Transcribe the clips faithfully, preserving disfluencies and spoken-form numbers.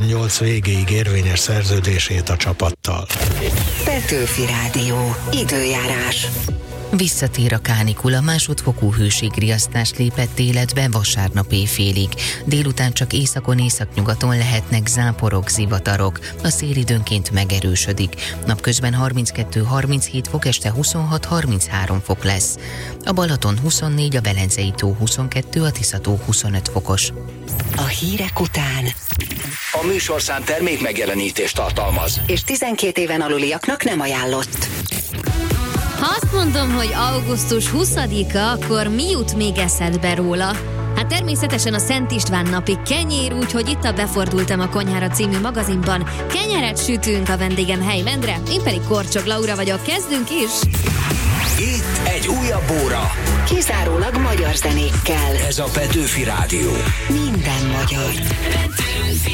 huszonnyolc végéig érvényes szerződését a csapattal. Petőfi Rádió. Időjárás. Visszatér a kánikula, másodfokú hőségriasztás lépett életbe vasárnap éjfélig. Délután csak északon, északnyugaton lehetnek záporok, zivatarok. A szél időnként megerősödik. Napközben harminckettő-harminchét fok, este huszonhat-harminchárom fok lesz. A Balaton huszonnégy, a Velencei tó huszonkettő, a Tisza-tó huszonöt fokos. A hírek után A műsorszám termék megjelenítést tartalmaz, és tizenkét éven aluliaknak nem ajánlott. Ha azt mondom, hogy augusztus huszadika, akkor mi jut még eszedbe róla? Hát természetesen a Szent István napi kenyér, úgyhogy itt a Befordultam a konyhára című magazinban kenyeret sütünk, a vendégem Hey Mendre, én pedig Korcsog Laura vagyok, kezdünk is! itt egy újabb óra. Kizárólag magyar zenékkel. Ez a Petőfi Rádió. Minden magyar. Petőfi.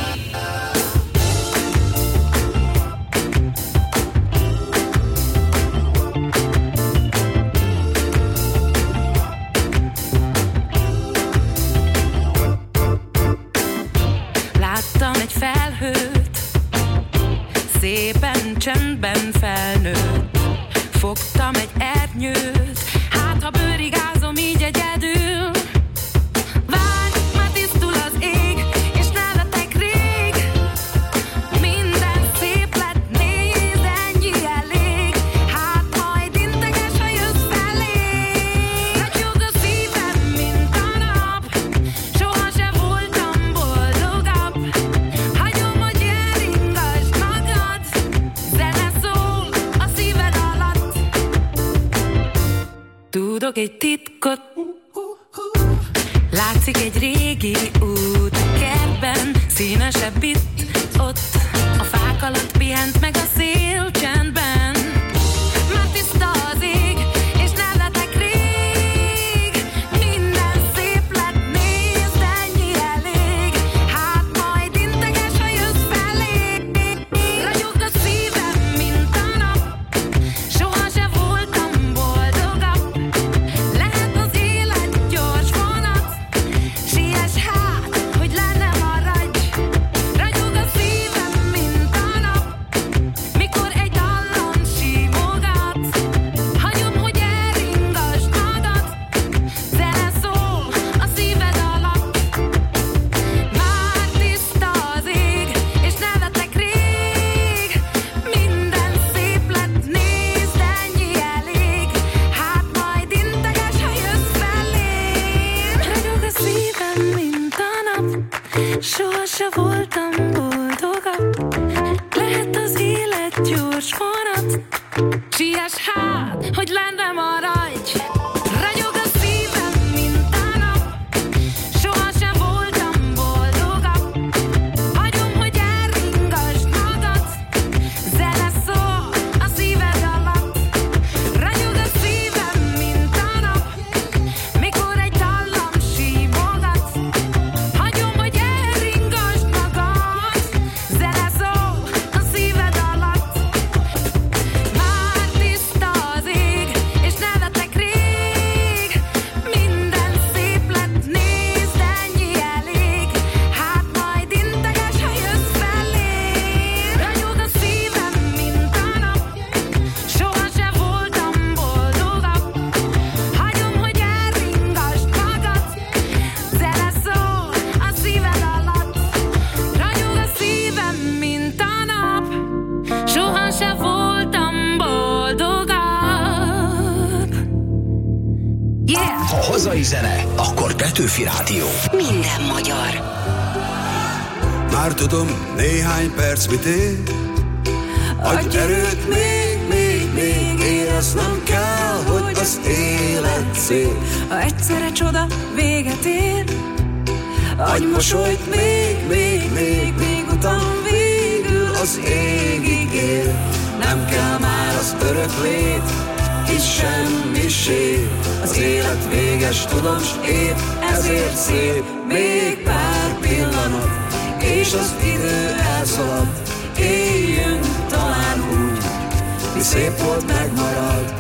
Láttam egy felhőt, szépen csendben felnőtt. Fogtam egy ernyőt, hát ha bőrigázom így egyedül. Várj, már tisztul az ég, és nevetek rég. Minden szép lett, nézd, ennyi elég. Hát majd integes, ha jössz felé. Ragyog a szívem, mint a nap, soha se voltam boldogabb. Hagyom, hogy elringasd magad, zene szól a szíved alatt. Tudok egy titkot, látszik egy régi út a kertben, színesebb itt, ott, a fák alatt pihent meg a szél csendben. Már tiszta az ég, és nevetek rég. Minden szép lett, nézd, ennyi elég. Hát majd integes, ha jössz felé. Ragyog a szívem, mint a nap, soha se voltam boldogabb. Lehet az élet gyors vonat, siess hát, hogy le ne maradj. Ragyog a szívem, mint a nap, mikor egy dallam simogat. Hagyom, hogy elringasd magad, zene szól a szíved alatt. Már tiszta az ég, és nevetek rég. Minden szép lett, nézd, ennyi elég. Hát majd integes, ha jössz felém. Ragyog a szívem, mint a nap, soha se voltam boldogabb. Lehet az élet gyors vonat, siess hát, hogy le ne maradj. Ragyog a szívem, mint a nap, soha se voltam boldogabb. Hagyom, hogy elringasd magad, zene szól a szíved alatt. Ragyog a szívem, mint a nap, mikor egy dallam simogat. Hagyom, hogy elringasd magad, zene szól a szíved alatt. Már tiszta az ég, és nevetek rég. Minden szép lett, nézd, ennyi elég. Hát majd integes, ha jössz felém. Ragyog a szívem, mint a nap, soha se voltam boldogabb. Hagyom, hogy elringasd magad, zene szól a szíved alatt. Ragyog a szívem, mint a nap, soha se voltam boldogabb. Yeah! Ha hazai zene, akkor Petőfi Rádió. Minden magyar. Már tudom, néhány perc mit ér. Adj erőt még, még, még. Éreznem kell, hogy az élet szép. Ha egyszerre csoda véget ér, Adj mosolyt még, még, még. Még utam végül az égig ér. Nem kell már az örök lét, itt semmiség. Az élet véges, tudom, s épp ezért szép. Még pár pillanat, és az idő elszalad. Éljünk talán úgy, mi szép volt, megmarad.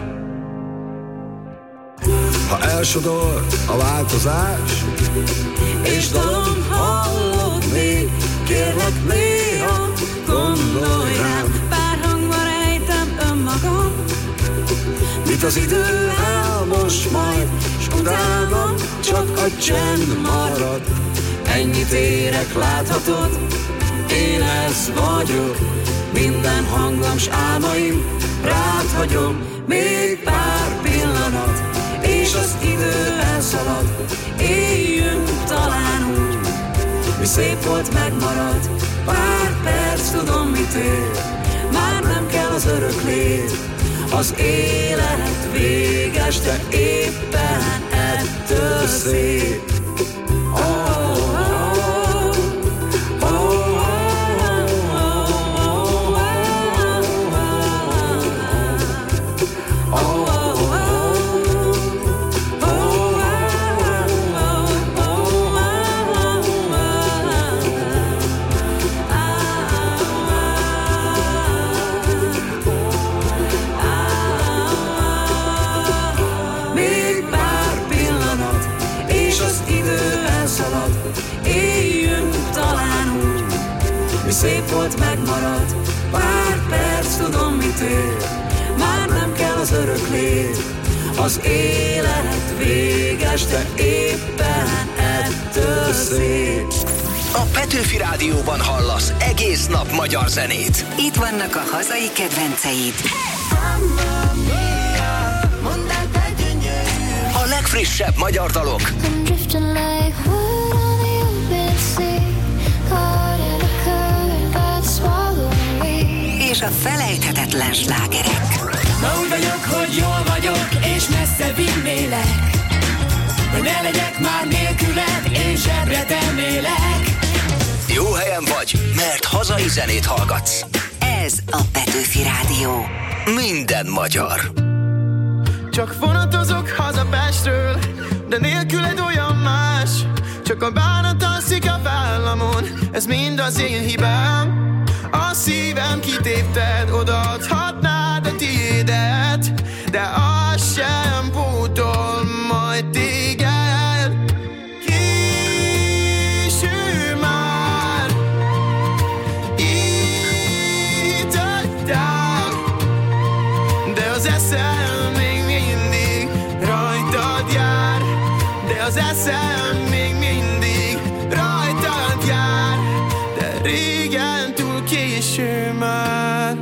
Ha elsodor a változás, és dalom hallod még, kérlek néha gondolj rám. Pár hangban rejtem önmagam, Mit az idő elmos majd, s utána csak a csend marad. Ennyit érek, láthatod, én ez vagyok. Minden hangom s álmaim rád hagyom. Még pár pillanat, és az idő elszalad. Éljünk talán úgy, mi szép volt, megmarad. Pár perc, tudom mit ér, már nem kell az örök lét. Az élet véges, de éppen ettől szép. Oh, oh, oh, oh, oh, szép volt, megmarad. Pár perc, tudom mit ér, már nem kell az örök lét. Az élet véges, de éppen ettől szép. A Petőfi Rádióban hallasz egész nap magyar zenét. Itt vannak a hazai kedvenceid. A legfrissebb magyar dalok. És a felejthetetlen slágerek. Ma úgy vagyok, hogy jól vagyok, és messze vinnélek. Hogy ne legyek már nélküled, én zsebre tennélek. Jó helyen vagy, mert hazai zenét hallgatsz. Ez a Petőfi Rádió. Minden magyar. Csak vonatozok haza Pestről, de nélküled olyan más. Csak a bánat alszik a vállamon, ez mind az én hibám. A szívem kitépted, odaadhatnád a tiédet, de az sem pótol majd téged. Késő már, itt hagytál, de az eszem még mindig rajtad jár, de az eszem még mindig rajtad jár, de régen túl késő már.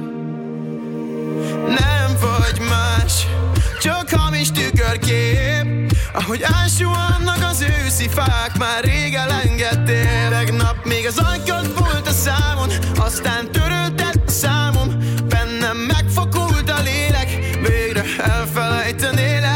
Nem vagy más, csak hamis tükörkép, ahogy ásúannak az őszi fák, már rég elengedtél. Tegnap még az ajkad volt a számon, aztán törölted a számom. Bennem megfakult a lélek, végre elfelejtenélek.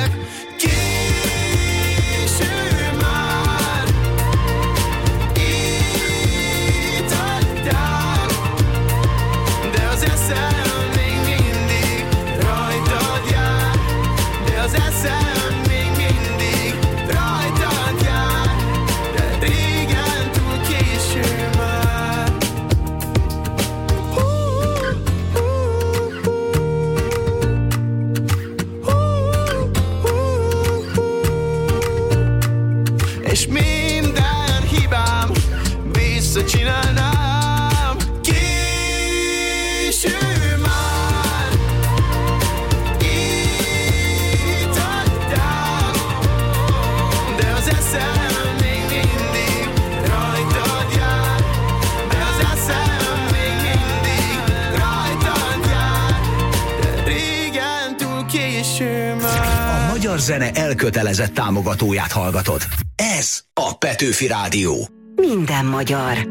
Csinálnám, késő már, itt hagytál, de az eszem még mindig rajtad jár, de az eszem még mindig rajtad jár, de régen túl késő már. A magyar zene elkötelezett támogatóját hallgatod. Ez a Petőfi Rádió. Minden magyar.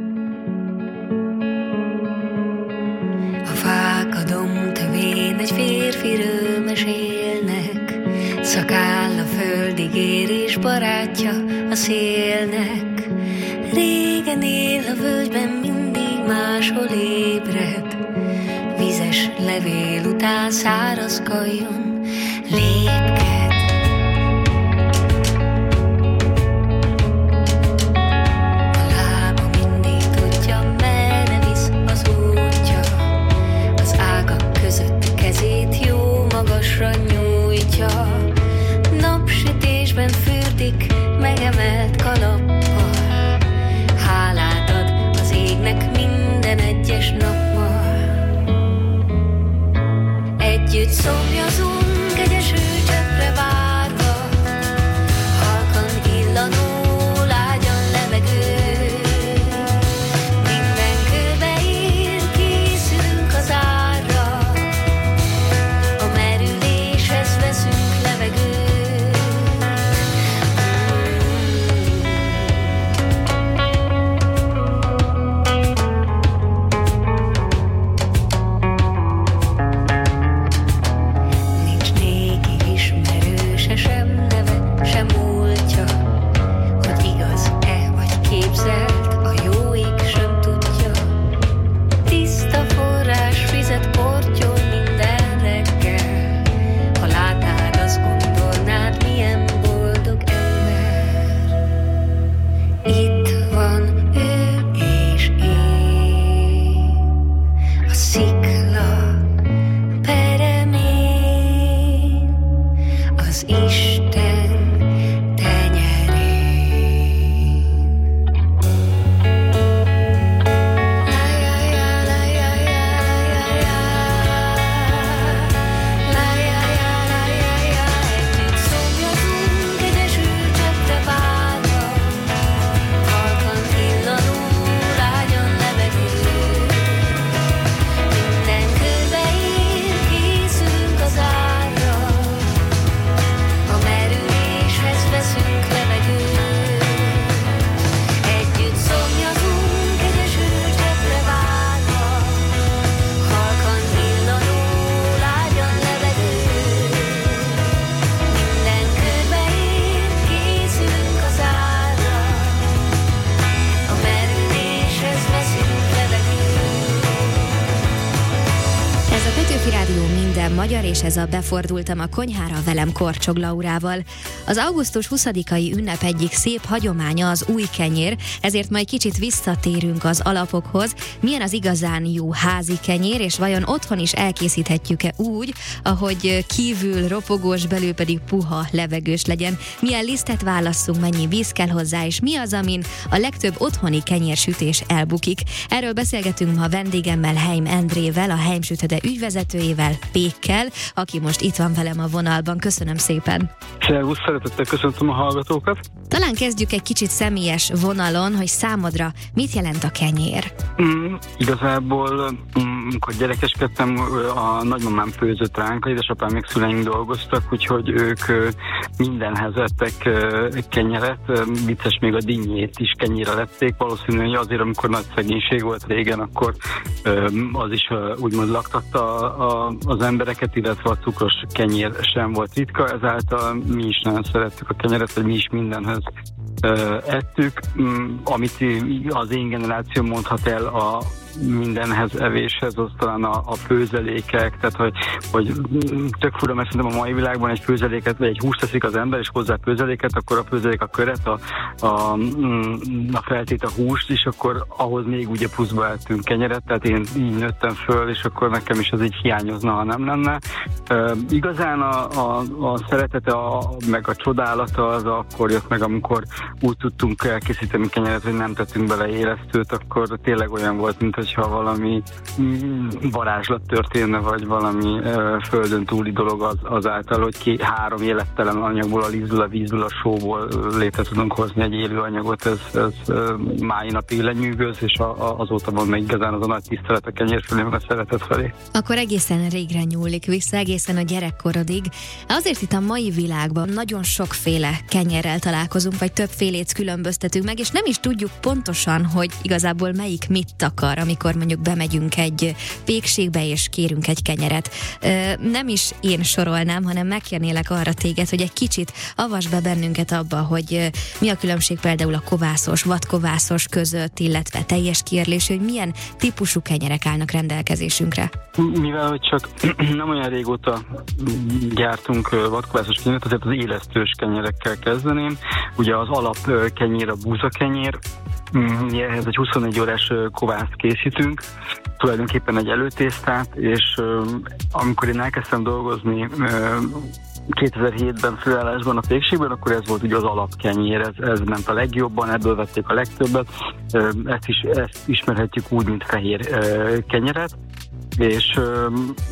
A fák a domtövén egy férfiről mesélnek, szakáll a földig ér és barátja a szélnek. Régen él a völgyben, mindig máshol ébred, vizes levél után száraz kajon lépked. Nyújtja, napsütésben fürdik, megemelt kalappal. Hálát ad az ég Rádió Minden Magyar, és ez a Befordultam a konyhára velem Korcsog Laurával. Az augusztus huszadikai ünnep egyik szép hagyománya az új kenyér, ezért majd kicsit visszatérünk az alapokhoz. Milyen az igazán jó házi kenyér, és vajon otthon is elkészíthetjük-e úgy, ahogy kívül ropogós, belül pedig puha, levegős legyen? Milyen lisztet válasszunk, mennyi víz kell hozzá, és mi az, amin a legtöbb otthoni kenyérsütés elbukik? Erről beszélgetünk ma vendégemmel, Heim Endrével, a Heim Sütöde ügyvezetőjével, Pékkel, aki most itt van velem a vonalban. Köszönöm szépen! Szervusz, szeretettel köszöntöm a hallgatókat! Talán kezdjük egy kicsit személyes vonalon, hogy számodra mit jelent a kenyér? Mm, igazából, mm, amikor gyerekeskedtem, a nagymamám főzött ránk, édesapám még szüleink dolgoztak, úgyhogy ők mindenhez ettek kenyeret, vicces, még a dinnyét is kenyére lették. Valószínűleg hogy azért, amikor nagy szegénység volt régen, akkor az is úgymond laktatta a, az embereket, illetve a cukros kenyér sem volt ritka, ezáltal mi is nagyon szerettük a kenyeret, vagy mi is mindenhez ettük, amit az én generáció mondhat el a mindenhez, evéshez, az talán a, a főzelékek, tehát hogy, hogy tök fura, mert szerintem a mai világban egy főzeléket, vagy egy húst teszik az ember, és hozzá főzeléket, akkor a főzelék a köret, a, a, a feltét a húst, és akkor ahhoz még ugye pluszba ettünk kenyeret, tehát én így nőttem föl, és akkor nekem is az így hiányozna, ha nem lenne. Uh, igazán a, a, a szeretete, a, meg a csodálata az akkor jött meg, amikor úgy tudtunk elkészíteni kenyeret, hogy nem tettünk bele élesztőt, akkor tényleg olyan volt, mint hogyha valami varázslat történne, vagy valami uh, földön túli dolog az, azáltal, hogy ki, három élettelen anyagból, a lízből, a vízből, a sóból létre tudunk hozni egy élő anyagot, ez, ez uh, máj napig lenyűgöz, és a, a, azóta van meg igazán az a nagy tisztelet a kenyér felé, meg a szeretet felé. Akkor egészen régre nyúlik vissza, egészen a gyerekkorodig. Azért itt a mai világban nagyon sokféle kenyérrel találkozunk, vagy többfélét különböztetünk meg, és nem is tudjuk pontosan, hogy igazából melyik mit takar, amikor mondjuk bemegyünk egy pékségbe, és kérünk egy kenyeret. Nem is én sorolnám, hanem megkérnélek arra téged, hogy egy kicsit avasd be bennünket abba, hogy mi a különbség például a kovászos, vadkovászos között, illetve teljes kiérlésű, hogy milyen típusú kenyerek állnak rendelkezésünkre. Mivel, hogy csak nem olyan régóta gyártunk vadkovászos kenyeret, azért az élesztős kenyerekkel kezdeném. Ugye az alap kenyér a búzakenyér, ehhez egy huszonegy órás kovászt készítünk, tulajdonképpen egy előtésztát, és amikor én elkezdtem dolgozni kétezer-hétben főállásban a pékségben, akkor ez volt ugye az alapkenyér, ez, ez ment a legjobban, ebből vették a legtöbbet, ezt is ezt ismerhetjük úgy, mint fehér kenyeret, és ö,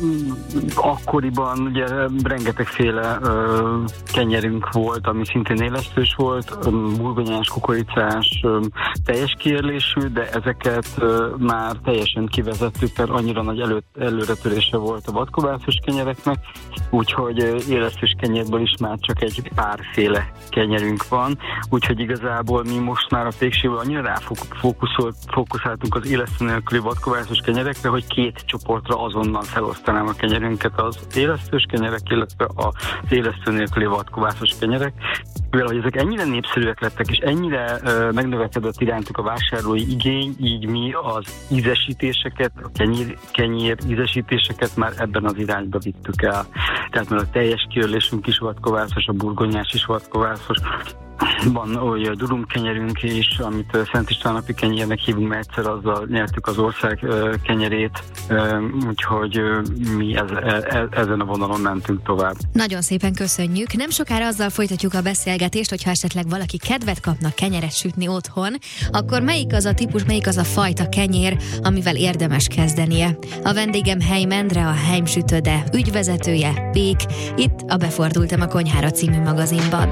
akkoriban ugye rengetegféle ö, kenyerünk volt, ami szintén élesztős volt, ö, burgonyás, kukoricás, ö, teljes kiérlésű, de ezeket ö, már teljesen kivezettük, mert annyira nagy elő, előretörése volt a vadkovászos kenyereknek, úgyhogy ö, élesztős kenyérből is már csak egy párféle kenyerünk van, úgyhogy igazából mi most már a pékségben annyira ráfókuszáltunk az élesztő nélküli vadkovászos kenyerekre, hogy két csoport azonnal felosztanám a kenyerünket, az élesztős kenyerek, illetve az élesztő nélküli vadkovászos kenyerek. Mivel, hogy ezek ennyire népszerűek lettek, és ennyire uh, megnövekedett irántuk a vásárlói igény, így mi az ízesítéseket, a kenyér, kenyér ízesítéseket már ebben az irányba vittük el. Tehát már a teljes kiörlésünk is vadkovászos, a burgonyás is vadkovászos, van olyan durumkenyerünk is, amit Szent István napi kenyérnek hívunk, mert egyszer azzal nyertük az ország kenyerét, úgyhogy mi ez, ez, ezen a vonalon mentünk tovább. Nagyon szépen köszönjük. Nem sokára azzal folytatjuk a beszélgetést, hogyha esetleg valaki kedvet kapna kenyeret sütni otthon, akkor melyik az a típus, melyik az a fajta kenyér, amivel érdemes kezdenie. A vendégem Heim Endre, a Heim Sütöde ügyvezetője, Pék, itt a Befordultam a konyhára című magazinban.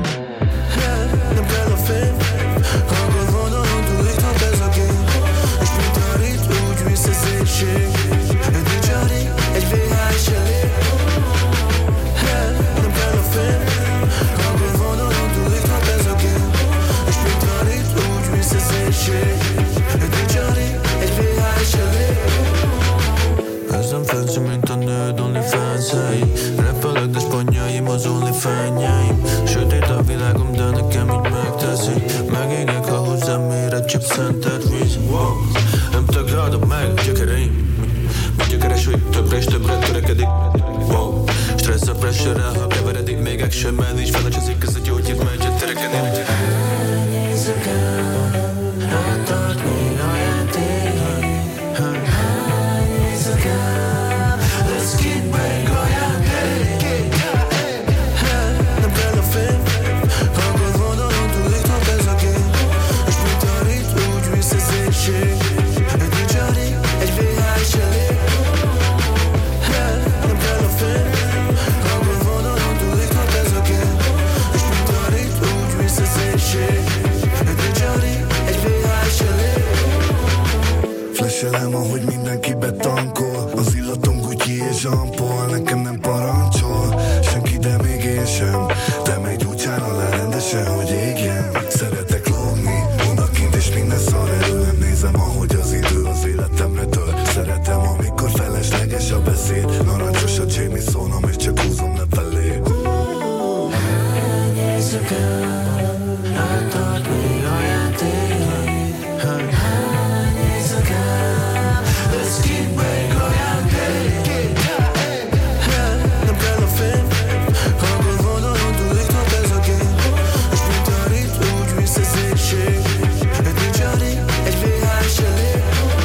Nem kell a fény, hallgat vonalon túlíthat ez a gép, és mint a rit, úgy visz az éjség. Egy dicsari, egy vé há is elég. Nem kell a fény, hallgat vonalon túlíthat ez a gép, és mint a rit, úgy visz az éjség. Egy dicsari, egy vé há is elég. Ez nem fancy, mint a nőd OnlyFans-ei. Rappelek, de sponjaim az OnlyFans-jaim. Sötét a világom, de nekem így megteszi. Megégek, ha hozzám mér egy chip szentelt víz. Wow. Nem tagadom meg a gyökereim. Úgy a kereső többre és többre törekedik. Wow, stressz a pressure-rel, ha keveredik. Még actionben is felacsozik, ez a gyógyír megy a tereken. Hány éjszakán rántart még a játék. Hány éjszakán lesz kint meg a játék. Nem kell a fény, hangod vonalon túl itt volt ez a gép. És mint a rit, úgy visz az éjség. Egy nincs a rit, egy vé há is elég. Nem kell a fény, hangod vonalon túl itt volt ez a gép. És mint a rit, úgy visz az éjség. Egy nincs a rit, egy vé há is elég. Flashelem, ahogy mindenki betankol. Az illatom Gucci és Jean Paul. Nekem nem parancsol senki, de még én sem. De megy útján alá rendesen, hogy égjen. Szeretek lógni, odakint és minden szar erőlem. Nézem, ahogy az idő az életemre tör. Szeretem, amikor felesleges a beszéd. Narancsos a Jamie szónom, és csak húzom lefelé. Hány éjszakán rántart még a játék. Hány éjszakán lesz kint meg a játék. Nem kell a fény, hangod vonalon túl itt volt ez a gép. És mint a rit, úgy visz az éjség. Egy nincs a rit, egy vé há is elég.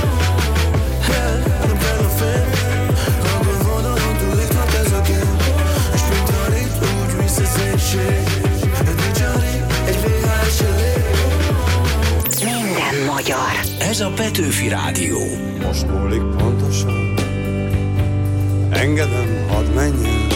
Nem kell a fény, hangod vonalon túl itt volt ez a gép. És mint a rit, úgy visz az éjség. Egy nincs a rit, egy vé há is elég. Minden magyar. Ez a Petőfi Rádió. Most múlik pontosan, engedem, hadd menjen.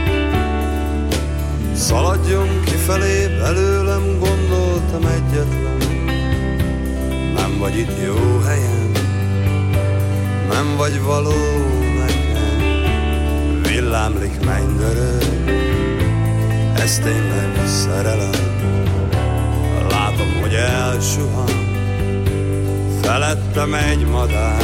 Szaladjon kifelé, belőlem gondoltam egyetlen. Nem vagy itt jó helyen, nem vagy való nekem. Villámlik mennydörög, ez tényleg szerelem. Látom, hogy elsuhan felettem egy madár.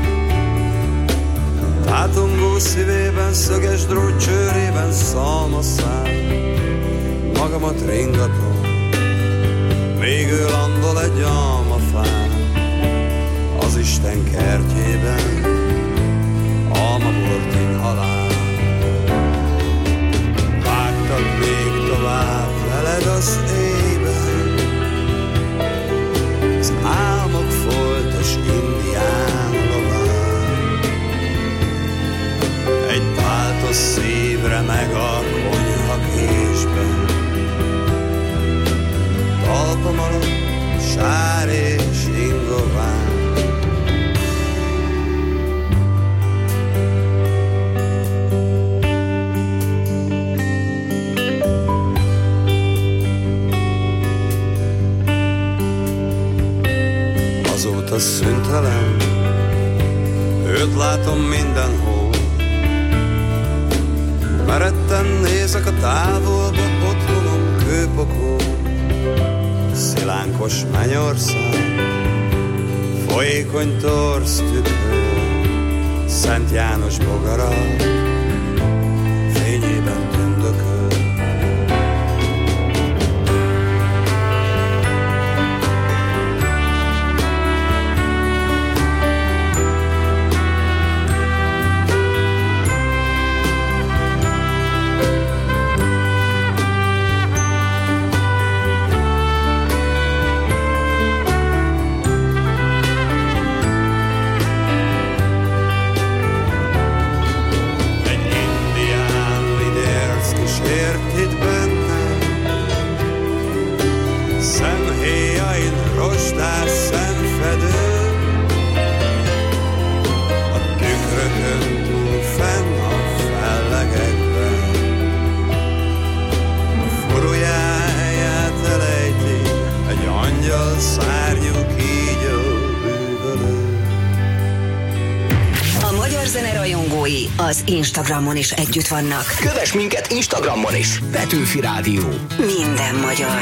Tátongó szívében, szöges drót csőrében szalmaszál. Magamat ringatom, még ő landol egy almafán. Az Isten kertjében almabort inhalál. Vágtad még tovább veled az éjben, az álmok foltos indián lován. Egy páltos szívre meg a konyha késben. Talpam alatt sár és ingován. Azóta szüntelen, őt látom mindenhol. Meretten nézek a távolba, otthonom kőpokol. Szilánkos mennyország, folyékony torz tükrő, Szent János bogara fényében tündököl. Az Instagramon is együtt vannak. Kövess minket Instagramon is. Petőfi Rádió. Minden magyar.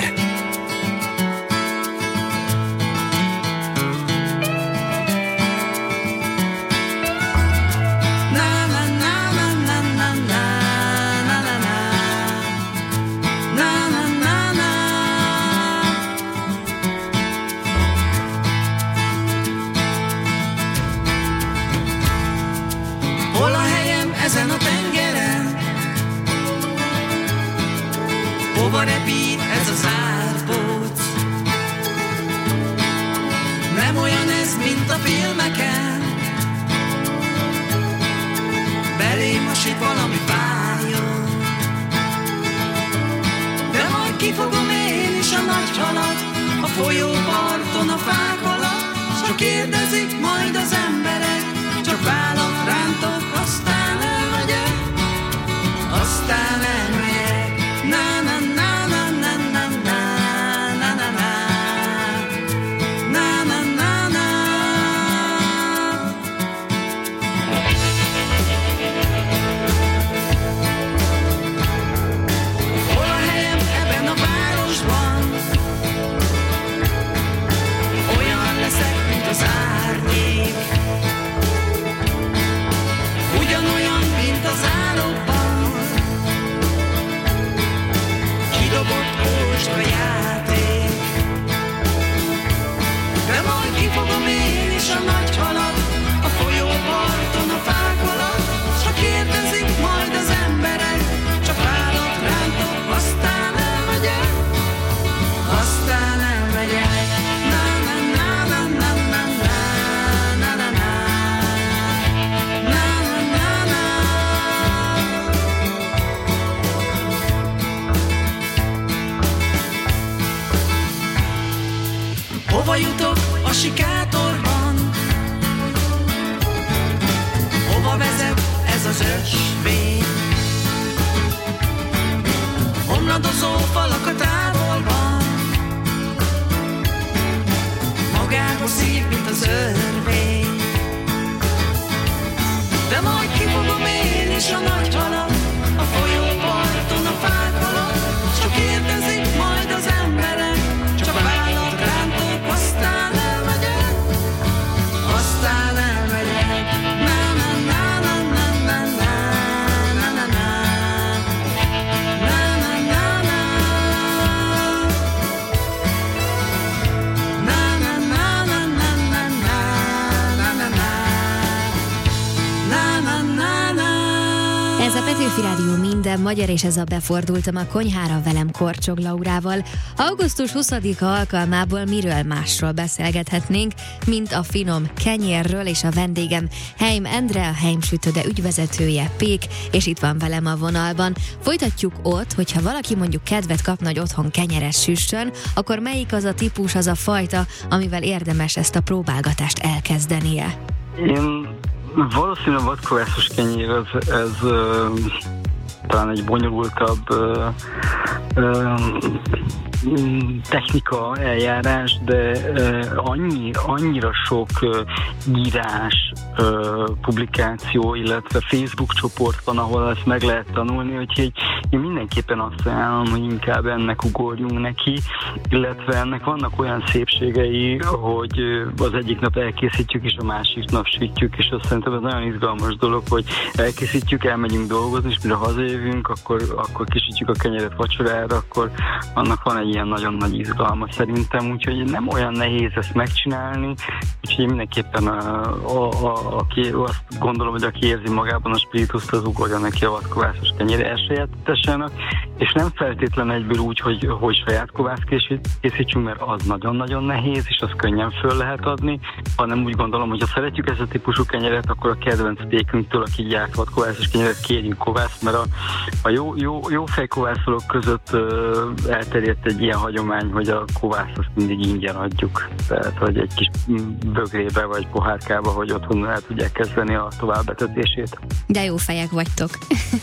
hova repít ez az árpóc. Nem olyan ez, mint a filmeken, belém hasít valami fájó. De majd kifogom én is a nagy halat, a folyóparton a fák alatt. Csak kérdezik majd az emberek, csak vállat rántok, aztán elmegyek, aztán elmegyek. Na na na na na na na na na na na na na na. Hol a helyem ebben a városban? Olyan leszek, mint az árnyék, ugyanolyan, mint az álomban, kidobott ócska játék. De majd kifogom én is a nagy halat, a folyóparton a fák alatt. Csak kérdezik majd az emberek, csak vállat rántok, aztán elmegyek, aztán elmegyek. Na na na na na na na na na na. Na na na na. Hova jutok a sikátorban? Hova vezet ez az ösvény? Omladozó falak a távolban, magába szív, mint az örvény. De majd kifogom én is a nagy halat, a folyóparton a fák alatt. Csak kérdezik majd az emberek, csak vállat rántok, aztán elmegyek, aztán elmegyek. Na na na na na na na na na na na na na na. Na na na na na na na na na na. Na na na na. Ez a Petőfi Rádió minden magyar, és ez a Befordultam a konyhára velem Korcsog Laurával. augusztus huszadika alkalmából miről másról beszélgethetnénk, mint a finom kenyérről, és a vendégem Heim Endre, a Heim Sütöde ügyvezetője, Pék, és itt van velem a vonalban. Folytatjuk ott, hogyha valaki mondjuk kedvet kapna, hogy otthon kenyeres süssön, akkor melyik az a típus, az a fajta, amivel érdemes ezt a próbálgatást elkezdenie? Én valószínűleg a vadkovászos kenyér, ez, ez uh, talán egy bonyolultabb uh, uh, technika, eljárás, de uh, annyi, annyira sok uh, írás, uh, publikáció, illetve Facebook csoport van, ahol ezt meg lehet tanulni, úgyhogy én mindenképpen azt ajánlom, hogy inkább ennek ugorjunk neki, illetve ennek vannak olyan szépségei, hogy az egyik nap elkészítjük, és a másik nap sütjük, és azt szerintem ez nagyon izgalmas dolog, hogy elkészítjük, elmegyünk dolgozni, és mire hazajövünk, akkor, akkor kisütjük a kenyeret vacsorára, akkor annak van egy ilyen nagyon nagy izgalma szerintem, úgyhogy nem olyan nehéz ezt megcsinálni, úgyhogy mindenképpen a, a, a, aki, azt gondolom, hogy aki érzi magában a spirituszt, az ugorja neki a vadkovászos kenyér elsajátításának, és nem feltétlen egyből úgy, hogy, hogy saját kovászt készítsünk, mert az nagyon-nagyon nehéz, és az könnyen föl lehet adni, hanem úgy gondolom, hogy ha szeretjük ezt a típusú kenyeret, akkor a kedvenc pékünktől, aki gyárt vadkovászos kenyeret, kérjünk kovászt, mert a, a jó, jó, jó fejkovászolók között uh, elterjedt egy ilyen hagyomány, hogy a kovászt azt mindig ingyen adjuk. Tehát, hogy egy kis bögrébe vagy pohárkába, hogy otthon el tudják kezdeni a továbbbetetését. De jó fejek vagytok.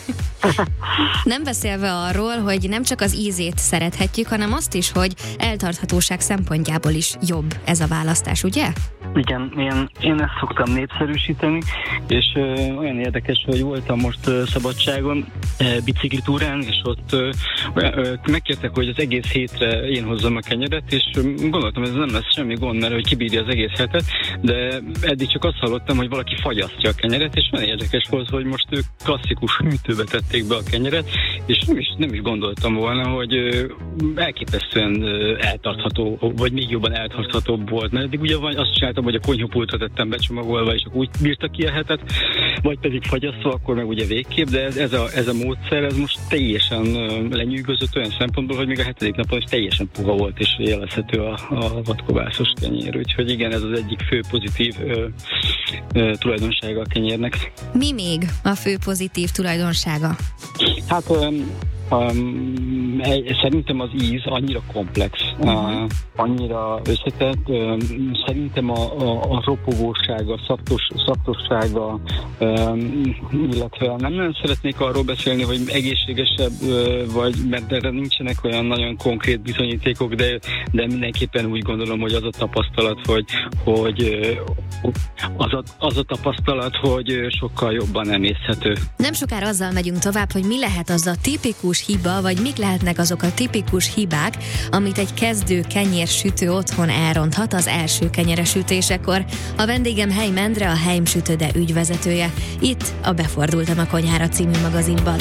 Nem beszélve arról, hogy nem csak az ízét szerethetjük, hanem azt is, hogy eltarthatóság szempontjából is jobb ez a választás, ugye? Igen, én, én ezt szoktam népszerűsíteni, és ö, olyan érdekes, hogy voltam most ö, szabadságon ö, biciklitúrán, és ott ö, ö, megkértek, hogy az egész hétre én hozzam a kenyeret, és ö, gondoltam, hogy ez nem lesz semmi gond, mert hogy kibírja az egész hetet, de eddig csak azt hallottam, hogy valaki fagyasztja a kenyeret, és nagyon érdekes volt, hogy most ők klasszikus hűtőbe tették be a kenyeret, és nem is, nem is gondoltam volna, hogy ö, elképesztően ö, eltartható, vagy még jobban eltarthatóbb volt, mert eddig ugye azt csináltam, hogy a konyhapultra tettem becsomagolva, és akkor úgy bírta ki a hetet. vagy pedig fagyasztva, akkor meg ugye végképp, de ez, ez, a, ez a módszer, ez most teljesen lenyűgözött olyan szempontból, hogy még a hetedik napon is teljesen puha volt, és jelezhető a, a vadkovászos kenyér. Úgyhogy igen, ez az egyik fő pozitív ö, ö, tulajdonsága a kenyérnek. Mi még a fő pozitív tulajdonsága? Hát um, um, szerintem az íz annyira komplex, uh-huh. uh, annyira összetett, uh, szerintem a, a, a ropogósága, a szaptos, szaptossága, um, illetve nem nagyon szeretnék arról beszélni, hogy egészségesebb, uh, vagy, mert erre nincsenek olyan nagyon konkrét bizonyítékok, de, de mindenképpen úgy gondolom, hogy az a tapasztalat, hogy, hogy uh, az, a, az a tapasztalat, hogy sokkal jobban emészhető. Nem sokára azzal megyünk tovább, hogy mi lehet az a tipikus hiba, vagy mik lehetnek azok a tipikus hibák, amit egy kezdő kenyérsütő otthon elronthat az első kenyeresütésekor. A vendégem Heim Endre, a Heim Sütőde ügyvezetője. Itt a Befordultam a konyhára című magazinban.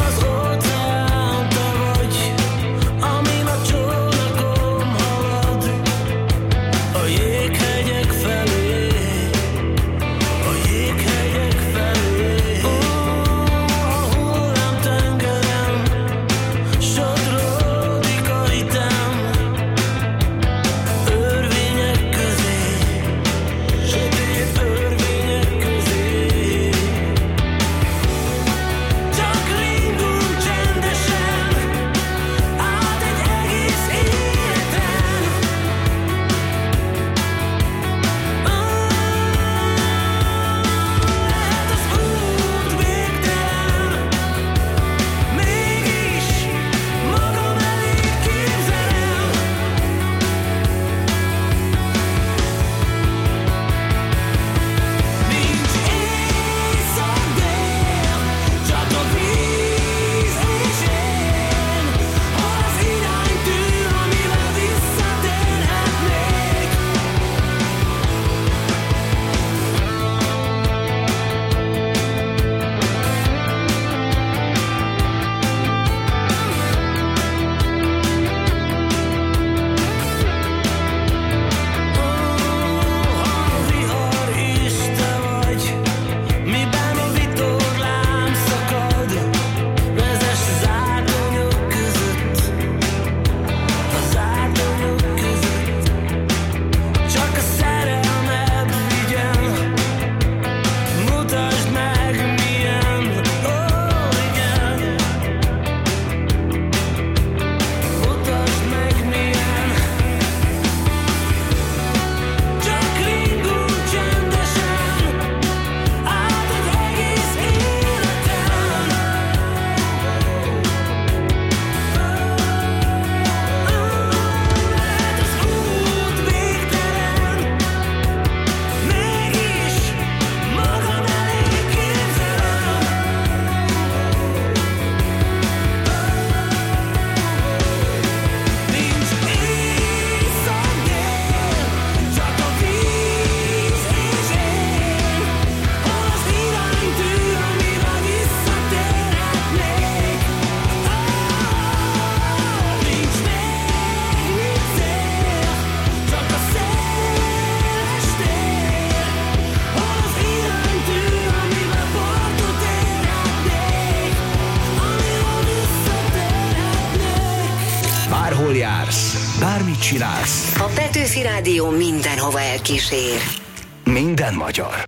Bármit csinálsz. A Petőfi Rádió mindenhova elkísér. Minden magyar.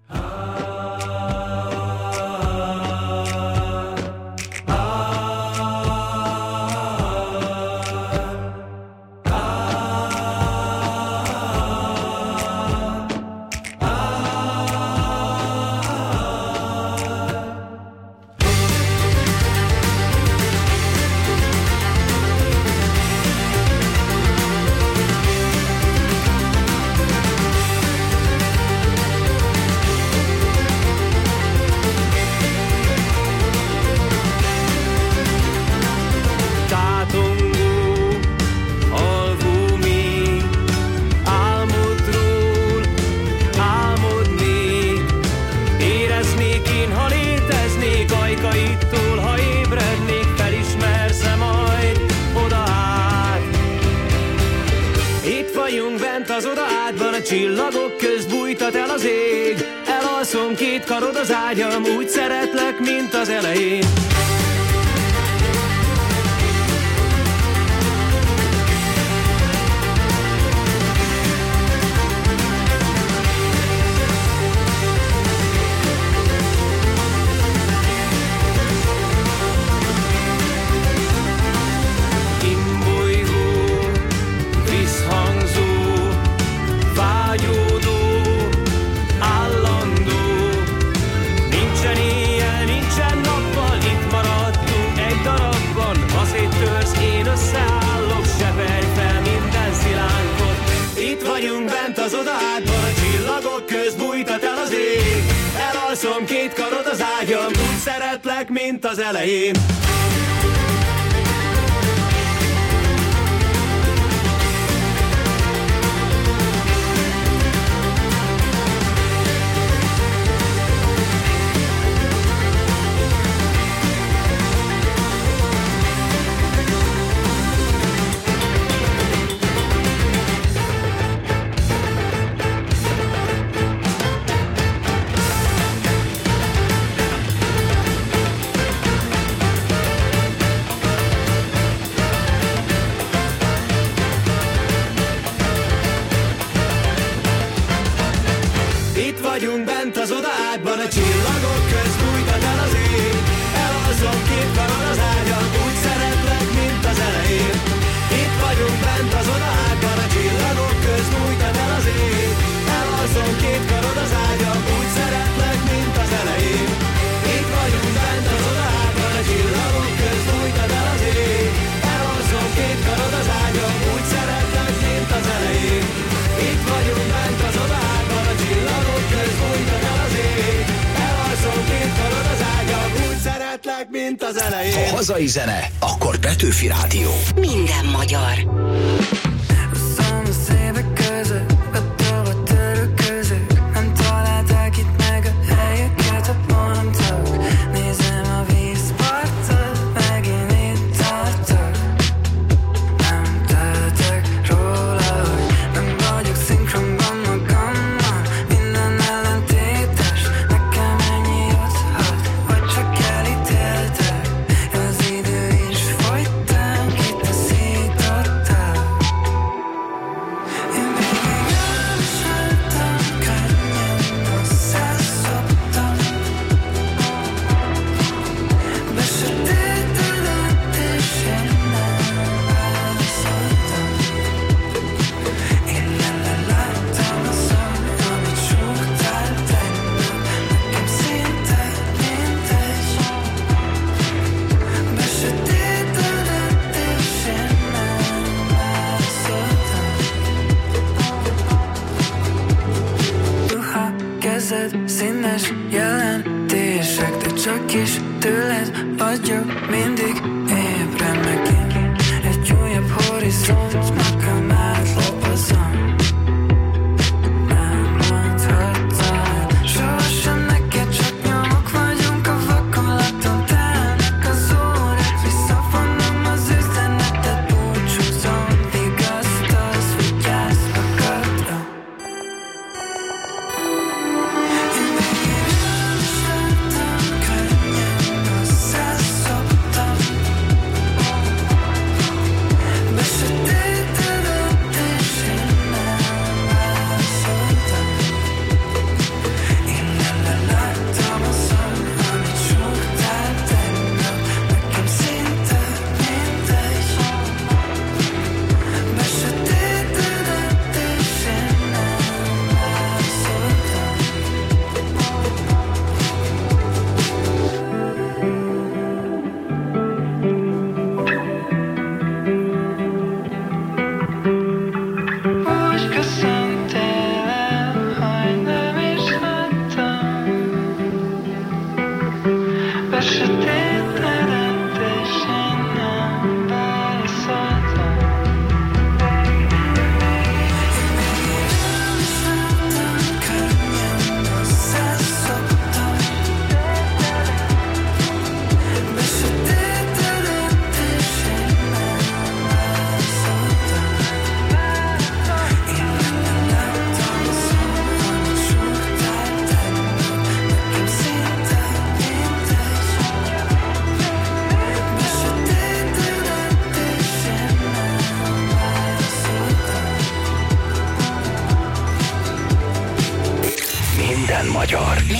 Elalszom két karod az ágyam, úgy szeretlek, mint az elején. Az odaátban a csillagok köz bújtat el az ég. Elalszom két karod az ágyam, úgy szeretlek, mint az elején. Vagyunk bent az odaátban, a csillagok köz bújtat el az ég. Elalszom két karod az ágyam, úgy szeretlek, mint az elején. Itt vagyunk bent az odaátban, a csillagok köz bújtat el az ég. Elalszom két karod az ágyam, úgy szeretlek, mint az elején. Itt vagyunk bent az odaátban, a csillagok köz bújtat el az ég. Elalszom két karod az ágyam, úgy szeretlek, mint az elején. Itt vagyunk bent az odaátban, a csillagok köz bújtat el az ég. Elalszom két karod az ágyam, úgy szeretlek, mint az elején. Ha hazai zene, akkor Petőfi Rádió. Minden magyar. Szomszédek között, a tova török között, nem találták itt meg a helyeket, a pontok. Nézem a vízpartot, megint itt tartok. Nem tehetek róla, hogy nem vagyok szinkronban magammal. Minden ellentétes, nekem ennyi juthat, vagy csak elítéltek. Az idő is folytán kitaszítottál. Én végig elviseltem, könnyen összeszoktam. Besötétedett és én nem válaszoltam. Én leleláttam a szó, amit súgtál tegnap. Nekem szinte mindegy. Besötétedett és én nem válaszoltam. Ruha, kezed, színes jelentések, de csak is tőled vagyok mindig ébren megint. Egy újabb horizont, magam átlapozom. Nem mondhattam sohasem neked, csak nyomok vagyunk a vakolaton. Telnek az órák, visszavonom az üzenetet, búcsúzom. Vigasztalsz, vigyázz magadra. Én végig elviseltem, könnyen összeszoktam. Besötétedett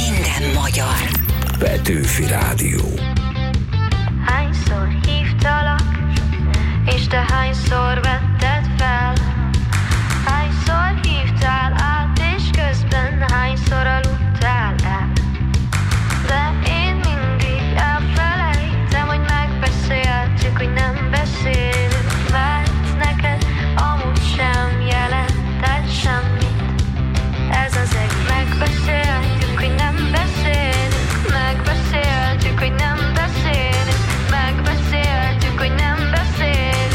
minden magyar. Petőfi Rádió. Hányszor hívtalak, és te hányszor vetted fel? Hányszor hívtál át, és közben hányszor aludtál el? De én mindig elfelejtem, hogy megbeszéltük, hogy nem beszélünk, mert neked amúgy sem jelentett semmit. Ez az egy megbeszéltük, hogy nem beszélünk, megbeszéltük, hogy nem beszélünk, megbeszéltük, hogy nem beszélünk.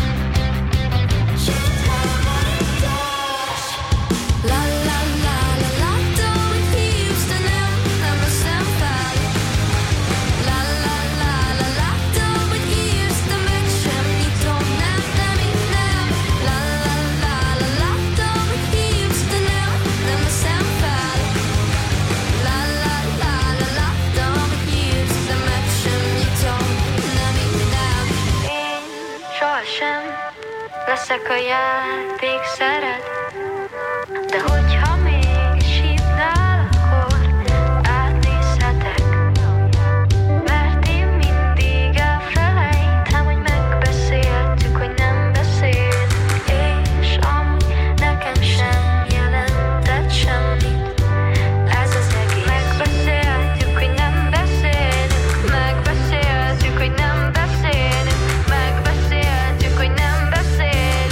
La la la la la, tudom, hogy hívsz, de nem, nem veszem fel. La la la la la, tudom, hogy írsz, de meg sem nyitom, nem, nem, így nem. La la la la la, tudom, hogy hívsz, de nem, nem veszem fel. La la la la la, tudom, hogy írsz, de meg sem nyitom, nem, így nem. Én sohasem leszek a játékszered, de hogyha mégis hívnál, akkor átnézhetek. Mert én mindig elfelejtem, hogy megbeszéltük, hogy nem beszélünk, és amúgy nekem sem jelentett semmit. Ez az egész. Megbeszéltük, hogy nem beszélünk, megbeszéltük, hogy nem beszélünk, megbeszéltük, hogy nem beszélünk.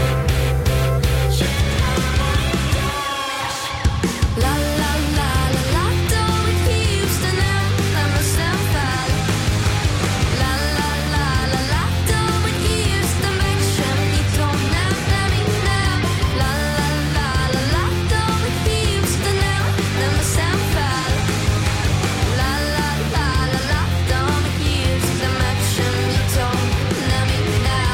La la la la la, tudom, hogy hívsz, de nem, nem veszem fel. La la la la la, tudom, hogy írsz, de meg sem nyitom, nem, nem, így nem. La la la la la, tudom, hogy hívsz, de nem, nem veszem fel. La la la la la, tudom, hogy írsz, de meg sem nyitom, nem, így nem.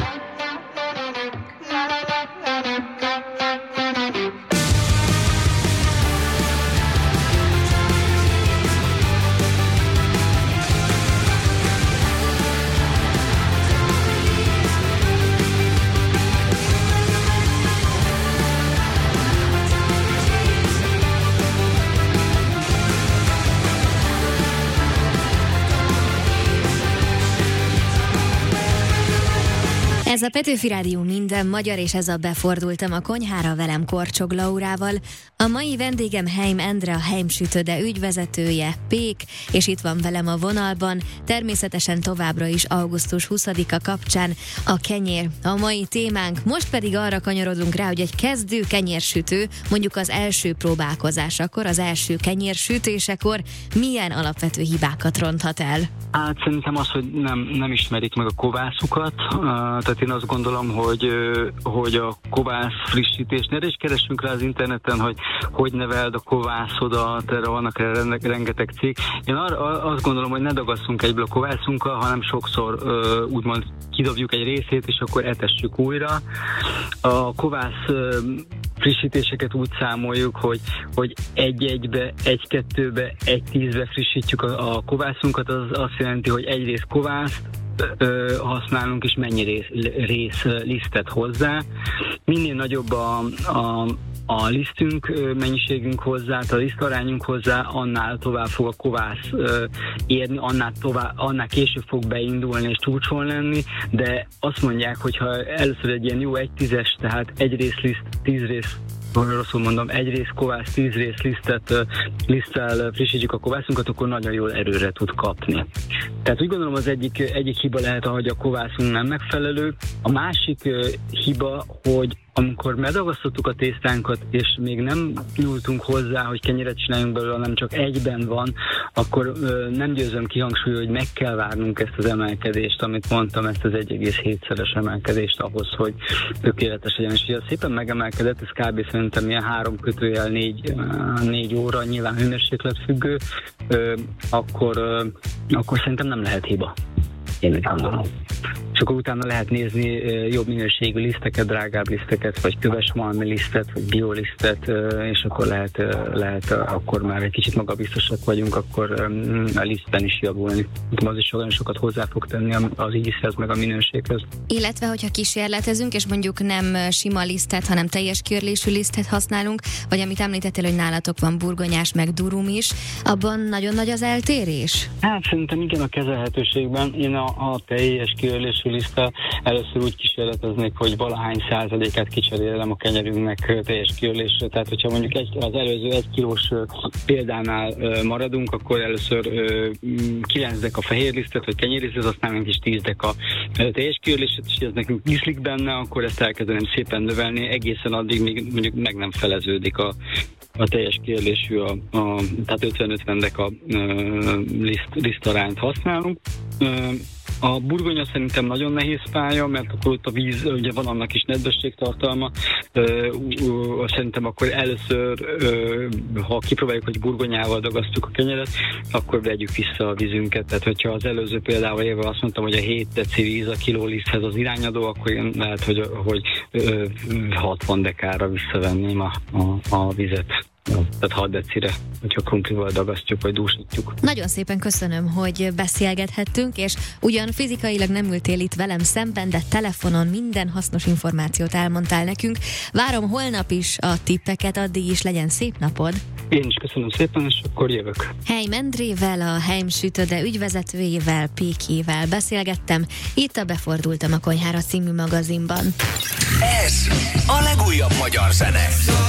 Ez a Petőfi Rádió minden magyar, és ezzel befordultam a konyhára velem Korcsog Laurával. A mai vendégem Heim Endre, a Heim Sütöde ügyvezetője, Pék, és itt van velem a vonalban. Természetesen továbbra is augusztus huszadika kapcsán a kenyér a mai témánk. Most pedig arra kanyarodunk rá, hogy egy kezdő kenyérsütő, mondjuk az első próbálkozásakor, az első kenyérsütésekor milyen alapvető hibákat ronthat el? Hát szerintem az, hogy nem, nem ismerik meg a kovászukat, uh, tehát én azt gondolom, hogy, uh, hogy a kovász frissítésnél is keresünk rá az interneten, hogy hogy neveld a kovászodat, erre vannak erre rengeteg cég. Én arra, azt gondolom, hogy ne dagasszunk egyből a kovászunkkal, hanem sokszor uh, úgymond kidobjuk egy részét, és akkor etessük újra. A kovász uh, frissítéseket úgy számoljuk, hogy, hogy egy-egybe, egy-kettőbe, egy-tízbe frissítjük a, a kovászunkat, az azt jelenti, hogy egy rész kovászt ö, használunk, és mennyi rész, rész lisztet hozzá. Minél nagyobb a, a, a lisztünk mennyiségünk hozzá, a lisztarányunk hozzá, annál tovább fog a kovász ö, érni, annál, tovább, annál később fog beindulni és csúcson lenni, de azt mondják, hogy ha először egy ilyen jó egy tízes, tehát egy rész liszt, tíz rész, rosszul mondom, egy rész kovász, tíz rész lisztet, liszttel frissítjük a kovászunkat, akkor nagyon jól erőre tud kapni. Tehát úgy gondolom, az egyik, egyik hiba lehet, hogy a kovászunk nem megfelelő. A másik uh, hiba, hogy amikor medagasztottuk a tésztánkat, és még nem nyúltunk hozzá, hogy kenyeret csináljunk belőle, hanem csak egyben van, akkor ö, nem győzöm kihangsúlyozni, hogy meg kell várnunk ezt az emelkedést, amit mondtam, ezt az egy egész hétszeres emelkedést ahhoz, hogy tökéletes legyen. És ugye szépen megemelkedett, ez kb. Szerintem ilyen három kötőjel négy, négy óra, nyilván hőmérséklet függő, ö, akkor, ö, akkor szerintem nem lehet hiba. Én úgy gondolom. És akkor utána lehet nézni jobb minőségű liszteket, drágább liszteket, vagy köves malmi lisztet, vagy biolisztet, és akkor lehet, lehet akkor már egy kicsit magabiztosak vagyunk, akkor a lisztben is javulni. Az is olyan sokat hozzá fog tenni az ízhez, meg a minőséghez. Illetve, hogyha kísérletezünk, és mondjuk nem sima lisztet, hanem teljes kiörlésű lisztet használunk, vagy amit említettél, hogy nálatok van burgonyás, meg durum is, abban nagyon nagy az eltérés? Hát szerintem igen, a kezelhetőségben. Én a, a teljes kiörlésű liszttel először úgy kísérleteznék, hogy valahány százalékát kicserélem a kenyerünknek teljes kiörlésre. Tehát, hogyha mondjuk egy, az előző egy kilós példánál maradunk, akkor először kilenc deka fehér lisztet, vagy kenyérlisztet, aztán meg is tíz deka teljes kiörlésre, és ez nekünk ízlik benne, akkor ezt elkezdeném szépen növelni, egészen addig még mondjuk meg nem feleződik a a teljes kiörlésű, a, a, tehát ötven-ötven deka liszt, lisztarányt használunk. A burgonya szerintem nagyon nehéz pálya, mert akkor ott a víz, ugye van annak is nedvességtartalma. Szerintem akkor először, ha kipróbáljuk, hogy burgonyával dagasztjuk a kenyeret, akkor vegyük vissza a vízünket. Tehát, hogyha az előző példával élve azt mondtam, hogy a hét deci víz a kiló liszthez az irányadó, akkor én lehet, hogy, hogy hatvan dekára visszavenném a, a, a vizet. Tehát hat decire, hogyha krumplival dagasztjuk, vagy dúsítjuk. Nagyon szépen köszönöm, hogy beszélgethettünk, és ugyan fizikailag nem ültél itt velem szemben, de telefonon minden hasznos információt elmondtál nekünk. Várom holnap is a tippeket, addig is legyen szép napod. Én is köszönöm szépen, és akkor jövök. Heim Endrével, a Heim Sütöde ügyvezetőjével, Pékével beszélgettem. Itt a Befordultam a konyhára című magazinban. Ez a legújabb magyar zene.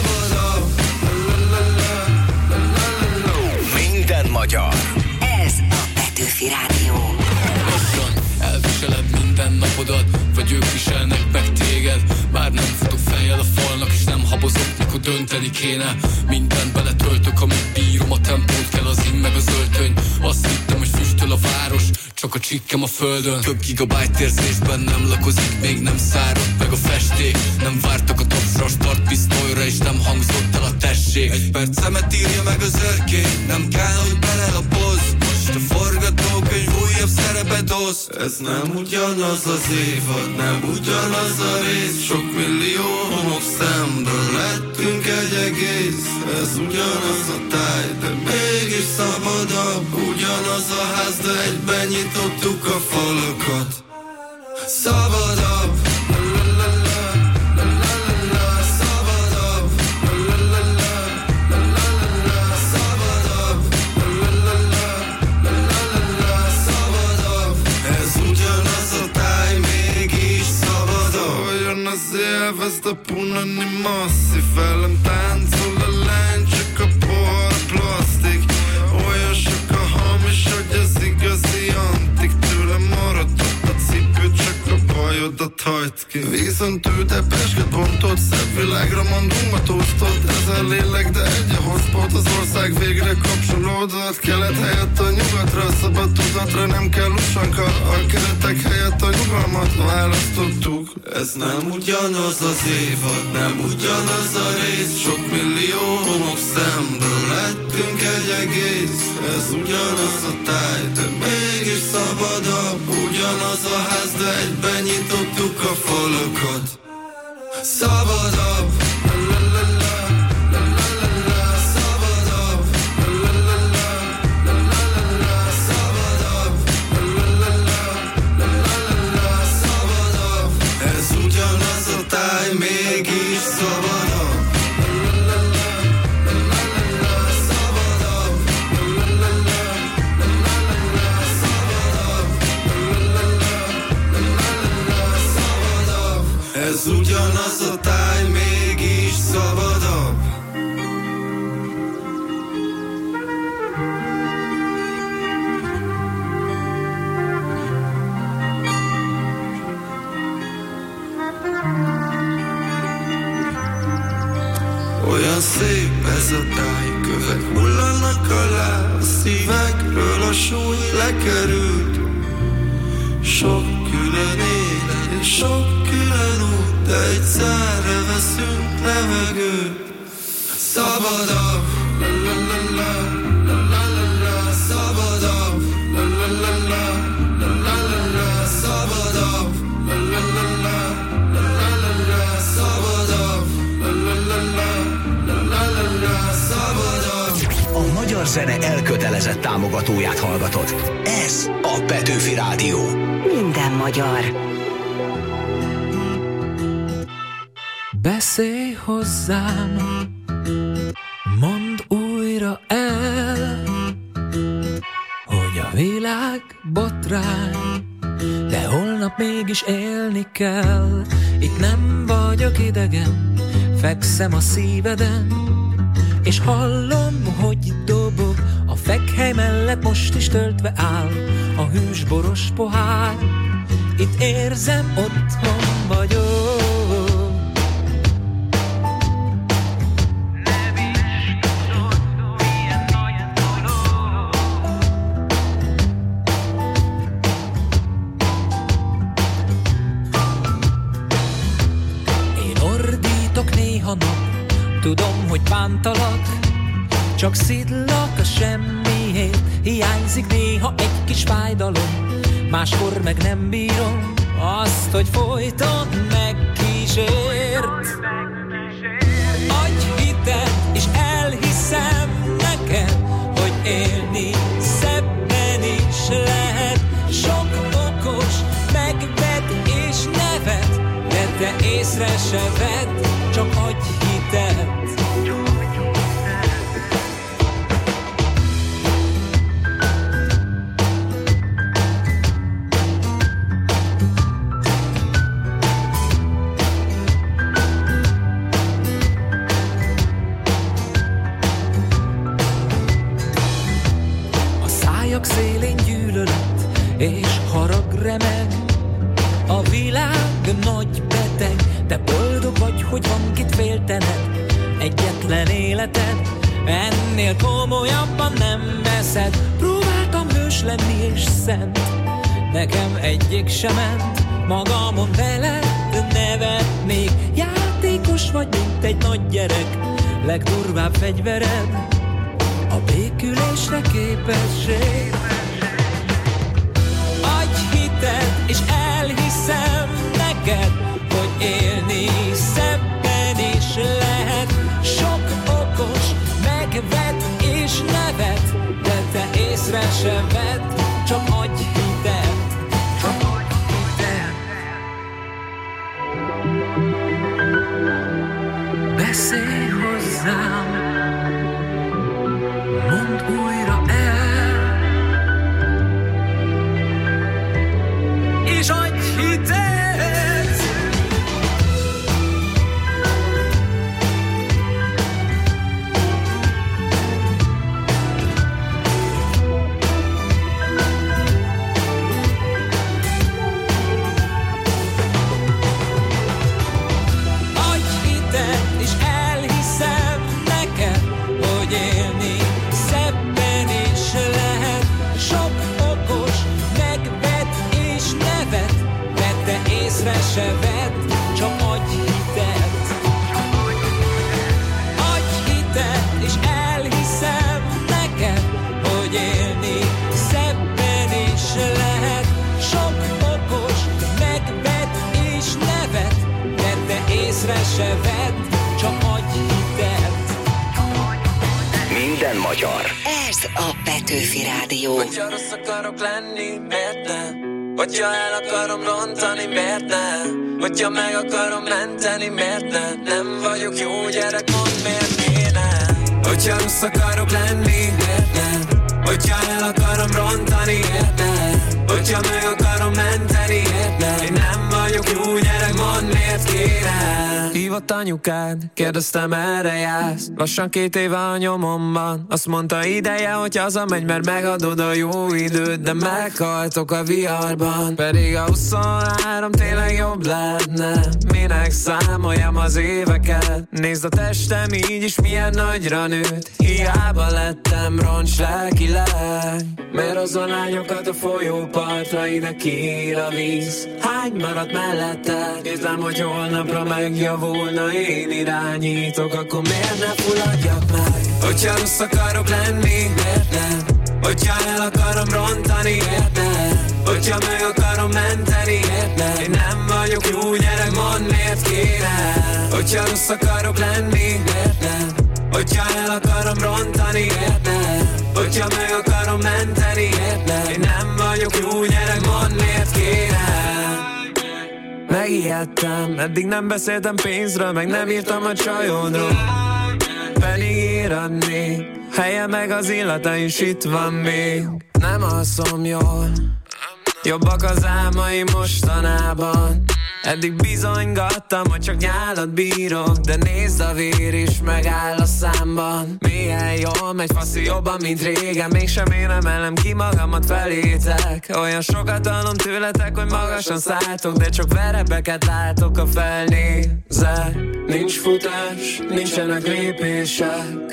Minden magyar. Ez a Petőfi Rádió. Lassan elviseled minden napodat, vagy ők viselnek meg téged. Bár nem futok fejjel a falnak, és nem habozok, mikor dönteni kéne. Mindent beletöltök, amit bírom, a tempót kell az in meg az öltöny. Azt hittem, hogy füstöl a város, csak a csikkem a földön. Több gigabyte érzésben nem lakozik, még nem szárad meg a festék. Nem vártak a tapsra, start pisztolyra, és nem hangzott el a tessék. Egy percemet írja meg az örkény, nem kell, hogy belelapozz. Most a forgatókönyv újabb szerepet osz. Ez nem ugyanaz az évad, nem ugyanaz a rész. Sok millió homok szemből lettünk egy egész. Ez ugyanaz a táj, de mégis szabadabb. Ugyanaz a ház, de egyben nyitottuk a falakat. Szabadabb. Elveszt a punani masszív, velem táncol a lány, csak a pohar plasztik. Olyan sok a hamis, hogy az igazi antik. Tőlem maradott a cipő, csak a bajodat hagyd ki. Viszont ő depesket bontott, szebb világra mondunk a tosztot. Ez a lélek, de egy a hotspot. Az ország végre kapcsolódott. Kelet helyett a nyugatra, szabad tudatra. Nem kell usanka, a keretek helyett a nyugalmat választottuk. Ez nem ugyanaz az évad, nem ugyanaz a rész. Sok millió homok szemből lettünk egy egész. Ez ugyanaz a táj, de mégis szabadabb. Ugyanaz a ház, de egyben nyitottuk a falakat. Szabadabb. Mégis szabadabb. Szabadabb. Szabadabb. Ez ugyanaz a táj, mégis szabadabb. Olyan szép ez a táj, kövek hullanak alá, a szívekről a súly lekerült. Sok külön élet és sok külön út, de egyszerre veszünk levegőt. Szabadabb, la la la la, la la la la, szabadabb, la la la la, la la la la. kötelezett támogatóját hallgatod. Ez a Petőfi Rádió. Minden magyar. Beszélj hozzám, mondd újra el, hogy a világ botrány, de holnap mégis élni kell. Itt nem vagyok idegen, fekszem a szíveden, és hallom, hogy dobog, a fekhely mellett most is töltve áll a hűs boros pohár. Itt érzem, otthon vagyok. Tudom, hogy bántalak, csak szidlak a semmiért. Hiányzik néha egy kis fájdalom, máskor meg nem bírom azt, hogy folyton megkísért. Adj hitet, és elhiszem neked, hogy élni szebben is lehet. Sok okos megved és nevet, de te észre se vedd, csak adj hitet. A szájak szélén gyűlölet és harag remeg, a világ nagy beteg, de boldog vagy, hogy van kit féltened. Egyetlen életed, ennél komolyabban nem veszed. Próbáltam hős lenni és szent, nekem egyik sem ment. Magamon veled nevetnék, játékos vagy, mint egy nagy gyerek. Legdurvább fegyvered a békülésre képesség. Adj hitet, és elhiszem neked, hogy élni szebben is lehet. Sok okos megved és nevet, de te észre se vedd, csak adj hitet. Csak adj hitet. Beszélj hozzám, mondd újra el, és adj hitet. Se vedd, csak adj hitet. Adj hitet, és elhiszem neked, hogy élni szebben is lehet. Sok okos megved és nevet, de te észre se vedd, csak adj hitet. Minden magyar. Ez a Petőfi Rádió. Hogyha rossz akarok lenni, miért nem? Hogyha el akarom rontani, miért nem? Hogyha meg akarom menteni, miért nem? Nem vagyok jó gyerek, mondd miért kéne? Hogyha rossz akarok lenni, miért nem? Hogyha el akarom rontani, miért nem? Hogyha meg akarom menteni, miért nem? Én nem vagyok jó gyerek, mondd miért kéne? Hívott anyukád, kérdeztem erre jársz. Lassan két éve a nyomomban. Azt mondta ideje, hogy hazamegy, mert megadod a jó időt, de meghaltok a viharban. Pedig a huszonhárom tényleg jobb lehetne. Minek számoljam az éveket? Nézd a testem így is milyen nagyra nőtt. Hiába lettem roncs lelkileg. Mert azon lányokat a folyópartra ide kiír a víz. Hány maradt melletted? Kézlem, hogy holnapra megjavulna, én irányítok, akkor miért ne fulladjak meg? Hogyha rossz akarok lenni, miért nem? Hogyha el akarom rontani, miért nem? Hogyha meg akarom menteni, miért nem? Én nem vagyok jó gyerek, mondd miért kéne? Hogyha rossz akarok lenni, miért nem? Hogyha el akarom rontani, miért nem? Hogyha meg akarom menteni, miért nem? Én nem vagyok jó gyerek, mondd miért kérem. Megijedtem, eddig nem beszéltem pénzről, meg nem írtam a csajodról. Pedig íradnék, helye meg az illata is itt van még. Nem alszom jól, jobbak az álmaim mostanában. Eddig bizonygattam, hogy csak nyálat bírok, de nézd, a vér is megáll a számban. Milyen jól megy, faszi jobban, mint régen. Mégsem én emelem ki magamat felétek. Olyan sokat hallom tőletek, hogy magasan szálltok, de csak verebeket látok, a felnézek. Nincs futás, nincsenek lépések.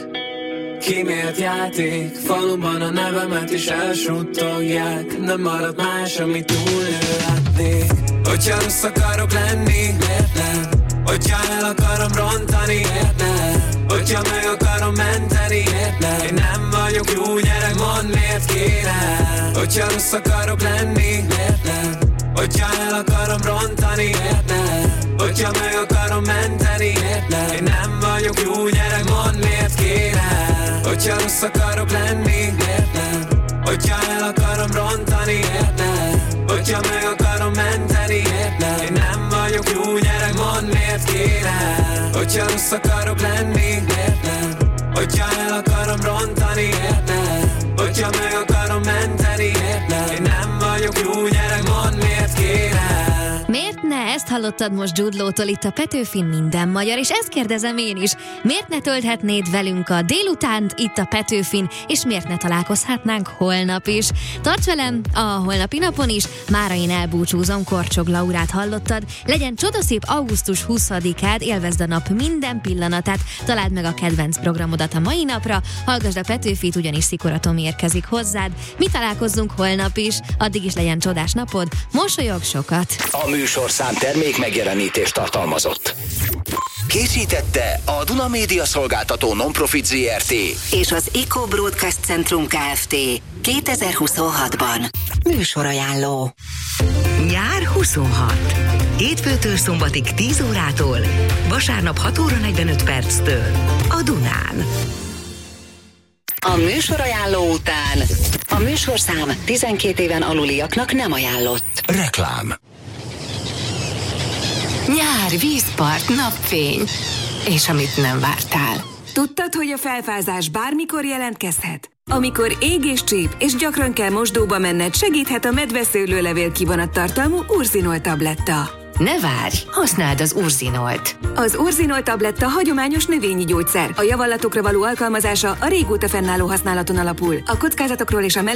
Kimélt játék, faluban a nevemet is elsuttogják. Nem marad más, amit túlélhetnék. Hogyha rossz akarok lenni, miért nem? Hogyha el akarom rontani, miért nem? Hogyha meg akarom menteni, miért nem? Én nem vagyok jó gyerek, mondd miért kérem. Hogyha rossz akarok lenni, miért nem? Hogyha el akarom rontani, miért nem? Hogyha meg akarom menteni, miért nem? Én nem vagyok jó gyerek, mondd miért kérem. Hogyha rossz akarok lenni, miért nem? Hogyha el akarom rontani, miért nem? Hogyha meg akarom menteni, miért nem? Én nem vagyok jó gyerek, mondd miért kérem. Hogyha rossz akarok lenni, miért nem? Hogyha el akarom rontani, miért nem? Hogyha meg akarom menteni, miért nem? Én nem vagyok jó gyerek, mondd miért kérem. Miért ne? Ezt hallottad most Jude Law-tól itt a Petőfin Minden Magyar, és ezt kérdezem én is. Miért ne tölthetnéd velünk a délutánt itt a Petőfin, és miért ne találkozhatnánk holnap is? Tarts velem a holnapi napon is, mára én elbúcsúzom, Korcsog Laurát hallottad. Legyen csodaszép augusztus huszadikád, élvezd a nap minden pillanatát, találd meg a kedvenc programodat a mai napra, hallgasd a Petőfit, ugyanis Szikora Tomi érkezik hozzád. Mi találkozzunk holnap is, addig is legyen csodás napod, mosolyog sokat. A műsorszám termék megjelenítést tartalmazott. Készítette a Duna Média Szolgáltató Non-Profit zé er té és az Eco Broadcast Centrum Kft. kétezer-huszonhatban. Műsorajánló. Nyár huszonhat. Hétfőtől szombatig tíz órától, vasárnap hat óra negyvenöt perctől a Dunán. A műsorajánló után a műsorszám tizenkét éven aluliaknak nem ajánlott. Reklám. Nyár, vízpart, napfény. És amit nem vártál. Tudtad, hogy a felfázás bármikor jelentkezhet? Amikor ég és csíp, és gyakran kell mosdóba menned, segíthet a medveszőlőlevél kivonattartalmú Urzinol tabletta. Ne várj, használd az Urzinolt. Az Urzinol tabletta hagyományos növényi gyógyszer. A javallatokra való alkalmazása a régóta fennálló használaton alapul. A kockázatokról és a